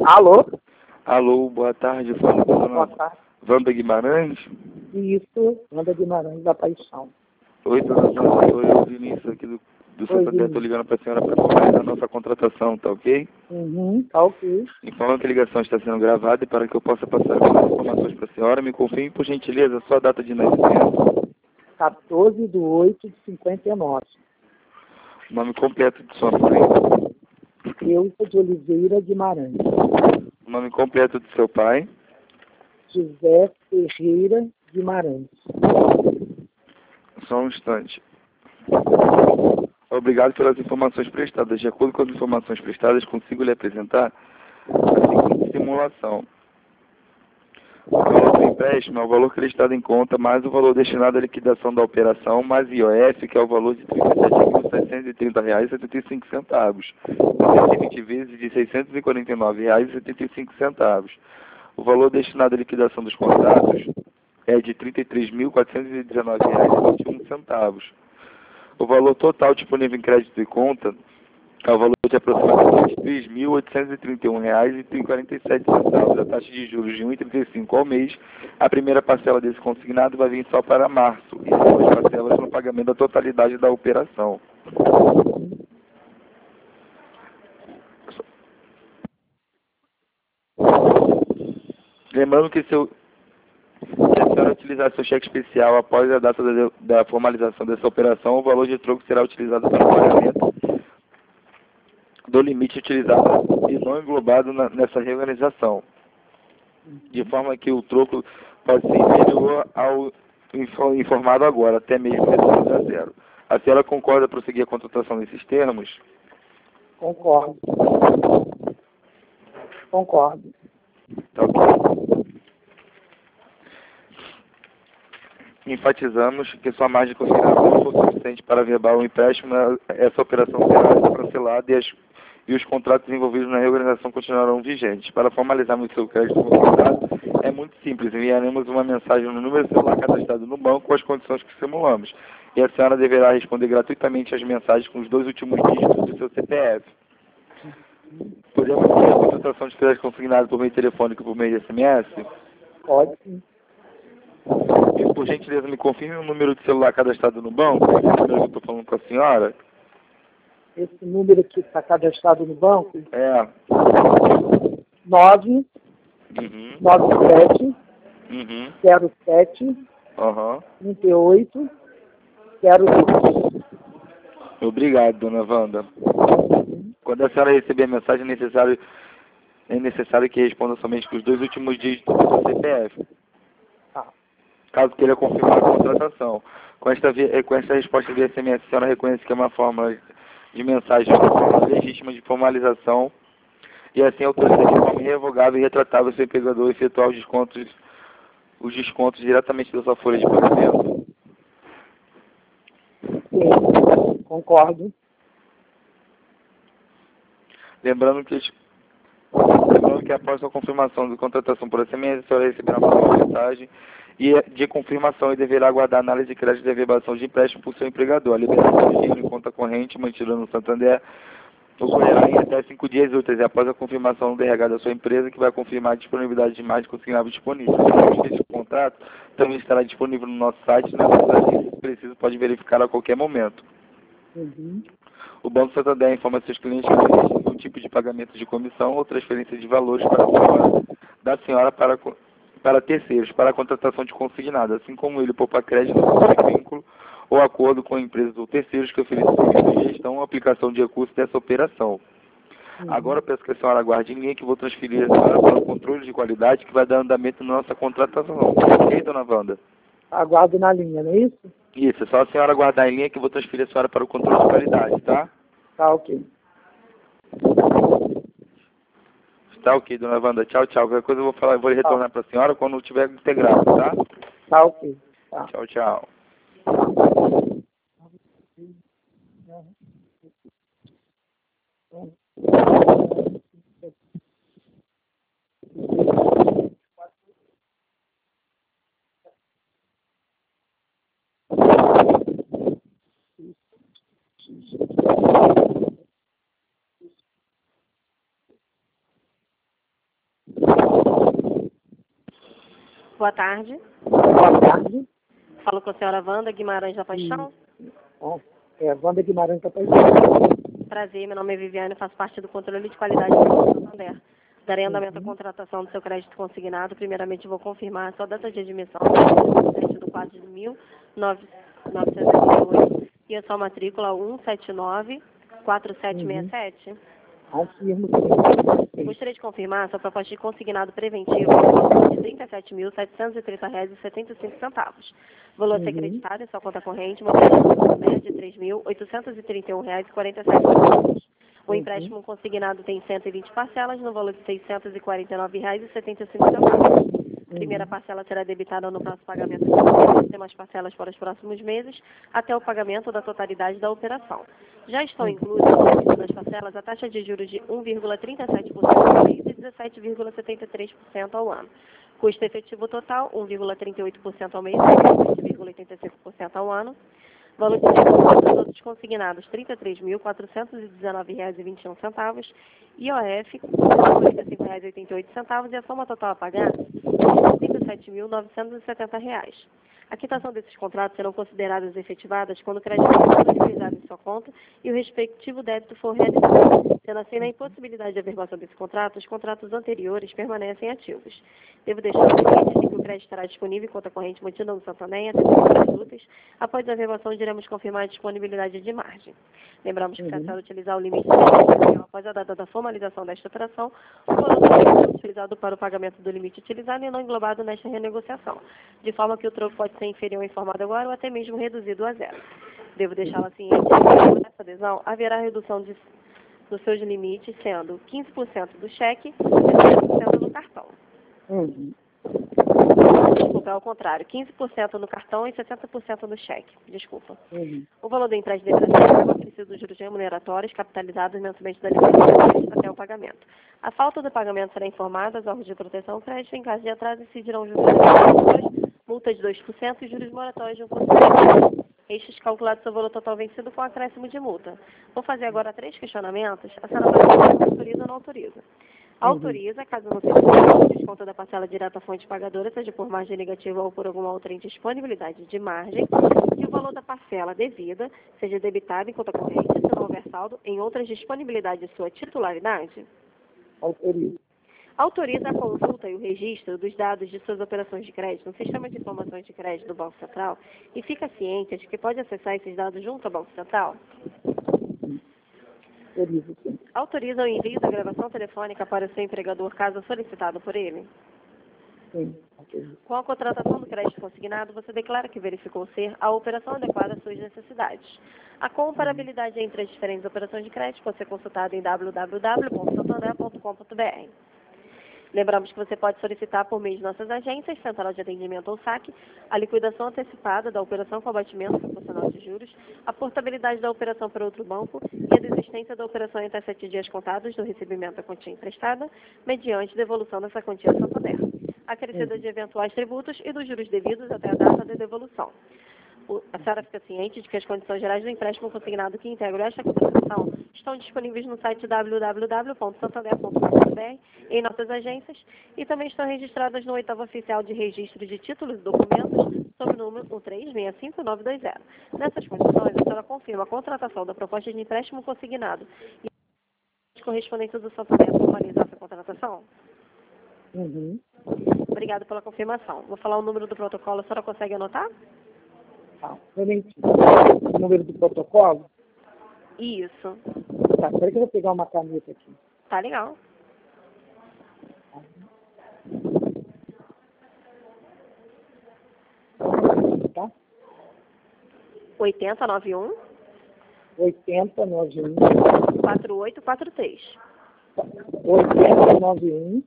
Alô? Alô, boa tarde. Fala com a Boa dona tarde. Wanda Guimarães. Isso, Wanda Guimarães da Paixão. Oi, dona Wanda. Sou eu, Vinícius, aqui do Oi, Santander. Estou Vinícius. ligando para a senhora para formalizar a nossa contratação, tá ok? Tá ok. Informando que a ligação está sendo gravada e para que eu possa passar algumas informações para a senhora, me confirme, por gentileza, a sua data de nascimento, 14/8/59. o nome completo de sua mãe, Elza de Oliveira Guimarães. o nome completo de seu pai, José Ferreira Guimarães. só um instante. Obrigado pelas informações prestadas. De acordo com as informações prestadas, consigo lhe apresentar a seguinte simulação. O valor do empréstimo é o valor acreditado em conta, mais o valor destinado à liquidação da operação, mais IOF, que é o valor de R$ 37.730,75. 120 vezes de R$ 649,75. O valor destinado à liquidação dos contratos é de R$ 33.419,21. O valor total disponível em crédito e conta é o valor de aproximadamente R$ 3.831,47. A taxa de juros de 1,35 ao mês. A primeira parcela desse consignado vai vir só para março e depois parcelas no pagamento da totalidade da operação. Lembrando que se a senhora utilizar seu cheque especial após a data da formalização dessa operação, o valor de troco será utilizado para o pagamento do limite utilizado e não englobado nessa reorganização, de forma que o troco pode ser inferior ao informado agora, até mesmo reduzido a zero. A senhora concorda prosseguir a contratação nesses termos? Concordo. Concordo. Tá ok. Enfatizamos que sua margem de consideração não for suficiente para averbar o empréstimo, essa operação será cancelada e os contratos envolvidos na reorganização continuarão vigentes. Para formalizarmos seu crédito consolidado, é muito simples. Enviaremos uma mensagem no número celular cadastrado no banco com as condições que simulamos. E a senhora deverá responder gratuitamente às mensagens com os 2 últimos dígitos do seu CPF. Podemos ter a contratação de crédito consignado por meio telefônico e por meio de SMS? Pode sim. E, por gentileza, me confirme o número de celular cadastrado no banco, esse número que eu estou falando com a senhora. Esse número que está cadastrado no banco, É. 9 Uhum. 97 Uhum. 07 Aham. 38 02. Obrigado, dona Wanda. Quando a senhora receber a mensagem, é necessário que responda somente com os 2 últimos dígitos do seu CPF. Tá. Caso queira confirmar a contratação. Com esta resposta via SMS, a senhora reconhece que é uma forma de mensagem, uma forma legítima de formalização e assim autoriza de forma irrevogável e retratável o seu empregador a efetuar os descontos diretamente da sua folha de pagamento. Sim. Concordo. Lembrando que após a confirmação de contratação por SMS, a senhora receberá uma mensagem de confirmação e deverá aguardar análise de crédito de averbação de empréstimo por seu empregador. A liberação de dinheiro em conta corrente mantida no Santander ocorrerá em até 5 dias úteis, e após a confirmação do DRH da sua empresa, que vai confirmar a disponibilidade de mais consignável disponível. Esse contrato também estará disponível no nosso site, na verdade, se preciso, pode verificar a qualquer momento. O Banco Santander informa seus clientes que não existe nenhum tipo de pagamento de comissão ou transferência de valores da senhora para terceiros, para a contratação de consignado, assim como ele poupa crédito sem vínculo ou acordo com empresas ou terceiros que ofereçam serviço de gestão ou aplicação de recursos dessa operação. Agora peço que a senhora aguarde em linha que vou transferir a senhora para o controle de qualidade que vai dar andamento na nossa contratação. Ok, dona Wanda? Aguardo na linha, não é isso? Isso, é só a senhora aguardar em linha que eu vou transferir a senhora para o controle de qualidade, tá? Tá ok. Tá ok, dona Wanda. Tchau, tchau. Qualquer coisa eu vou retornar para a senhora quando tiver integrado, tá? Tá ok. Tá. Tchau, tchau. Boa tarde. Boa tarde. Falo com a senhora Wanda Guimarães da Paixão. Bom, Wanda Guimarães da Paixão. Prazer, meu nome é Viviane, faço parte do controle de qualidade do Banco Santander. Darei andamento à contratação do seu crédito consignado. Primeiramente, vou confirmar a sua data de admissão, 7 de 4 de 1988, e a sua matrícula 1794767. Confirmo. Gostaria de confirmar a sua proposta de consignado preventivo de R$ 37.730,75. Valor a ser acreditado em sua conta corrente, uma média de R$ 3.831,47. O empréstimo consignado tem 120 parcelas, no valor de R$ 649,75. A primeira parcela será debitada no próximo pagamento de os demais parcelas para os próximos meses, até o pagamento da totalidade da operação. Já estão inclusas nas parcelas a taxa de juros de 1,37% ao mês e 17,73% ao ano. Custo efetivo total, 1,38% ao mês e 7,85% ao ano. Valor de produtos consignados, R$ 33.419,21. IOF, R$ 45,88 e a soma total a pagar, R$ 37.970. A quitação desses contratos serão consideradas efetivadas quando o crédito for utilizado em sua conta e o respectivo débito for realizado. Sendo assim, na impossibilidade de averbação desse contrato, os contratos anteriores permanecem ativos. Devo deixar ciente de que o crédito estará disponível em conta corrente mantida no Santander até 3 horas úteis. Após a averbação, iremos confirmar a disponibilidade de margem. Lembramos que, se a senhora utilizar o limite após a data da formalização desta operação, o valor será utilizado para o pagamento do limite utilizado e não englobado nesta renegociação, de forma que o troco pode ser inferior ao informado agora ou até mesmo reduzido a zero. Devo deixá-la ciente de que, nessa adesão, haverá redução dos seus limites, sendo 15% do cheque e 60% do cartão. Desculpa, é ao contrário, 15% no cartão e 60% no cheque. Desculpa. O valor do empréstimo deverá ser pago acrescido dos juros remuneratórios capitalizados mensalmente da liquidação até o pagamento. A falta do pagamento será informada aos órgãos de proteção ao crédito. Em caso de atraso, incidirão juros remuneratórios, multa de 2% e juros moratórios de 1%. Estes calculados seu valor total vencido com acréscimo de multa. Vou fazer agora 3 questionamentos. A senhora vai dizer se autoriza ou não autoriza. Autoriza, caso não seja o desconto da parcela direta à fonte pagadora, seja por margem negativa ou por alguma outra indisponibilidade de margem, que o valor da parcela devida seja debitado em conta corrente, se não houver saldo, em outras disponibilidades de sua titularidade. Autoriza. Autoriza a consulta e o registro dos dados de suas operações de crédito no Sistema de Informações de Crédito do Banco Central e fica ciente de que pode acessar esses dados junto ao Banco Central? Autoriza, sim. Autoriza o envio da gravação telefônica para o seu empregador, caso solicitado por ele? Sim, autoriza. Com a contratação do crédito consignado, você declara que verificou ser a operação adequada às suas necessidades. A comparabilidade entre as diferentes operações de crédito pode ser consultada em www.santander.com.br. Lembramos que você pode solicitar por meio de nossas agências, Central de Atendimento ou SAC, a liquidação antecipada da operação com abatimento proporcional de juros, a portabilidade da operação para outro banco e a desistência da operação em até 7 dias contados do recebimento da quantia emprestada, mediante devolução dessa quantia ao Santander, acrescida de eventuais tributos e dos juros devidos até a data de devolução. A senhora fica ciente de que as condições gerais do empréstimo consignado que integram esta contratação estão disponíveis no site www.santander.com.br, em nossas agências, e também estão registradas no 8º Oficial de Registro de Títulos e Documentos, sob o número 1365920. Nessas condições, a senhora confirma a contratação da proposta de empréstimo consignado e a correspondência do Santander formaliza essa contratação? Obrigada pela confirmação. Vou falar o número do protocolo, a senhora consegue anotar? O número do protocolo? Isso. Tá, espera que eu vou pegar uma caneta aqui. Tá legal. Tá? 8091 8091 4843 8091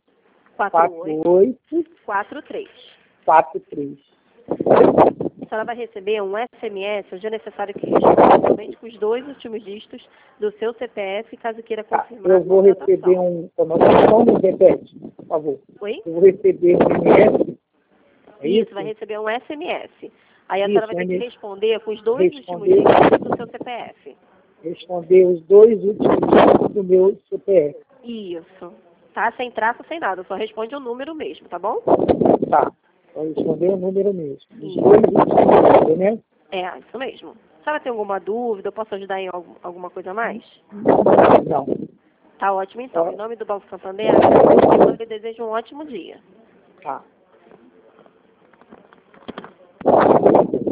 4843. 43. A senhora vai receber um SMS, onde é necessário que responda somente com os 2 últimos dígitos do seu CPF, caso queira confirmar. Eu vou receber só me repete, por favor. Oi? Eu vou receber um SMS. Isso, vai receber um SMS. Aí a senhora vai ter que responder com os 2 últimos dígitos do seu CPF. Responder os 2 últimos dígitos do meu CPF. Isso. Tá? Sem traço, sem nada. Só responde o número mesmo, tá bom? Tá. Pode responder o número mesmo. 18, né? É, isso mesmo. A senhora tem alguma dúvida? Eu posso ajudar em alguma coisa a mais? Não. Tá ótimo, então. Em nome do Banco Santander, eu lhe desejo um ótimo dia. Tá.